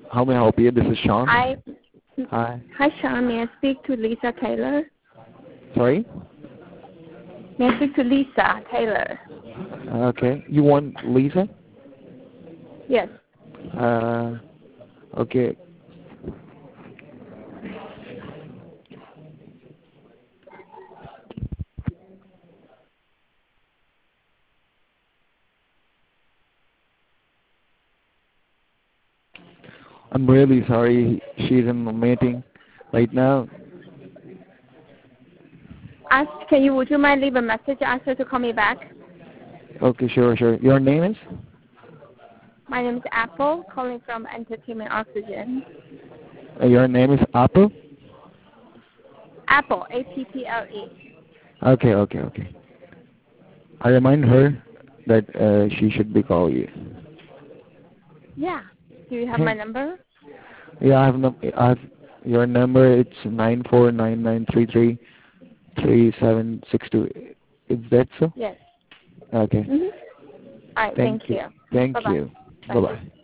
How may I help you? This is Sean. Hi. Hi. Hi, Sean. May I speak to Lisa Taylor? Sorry? May I speak to Lisa Taylor? Okay. You want Lisa? Yes. Okay. I'm really sorry. She's in a meeting right now. Would you mind leave a message? Ask her to call me back. Okay, sure. Your name is? My name is Apple, calling from Entertainment Oxygen. Your name is Apple? Apple, A-P-P-L-E. Okay. I remind her that she should be calling you. Yeah. Do you have my number? Yeah, I have your number. It's 9499333762. Is that so? Yes. Okay. All right. Thank you. Thank Bye-bye. you. Bye. Bye-bye.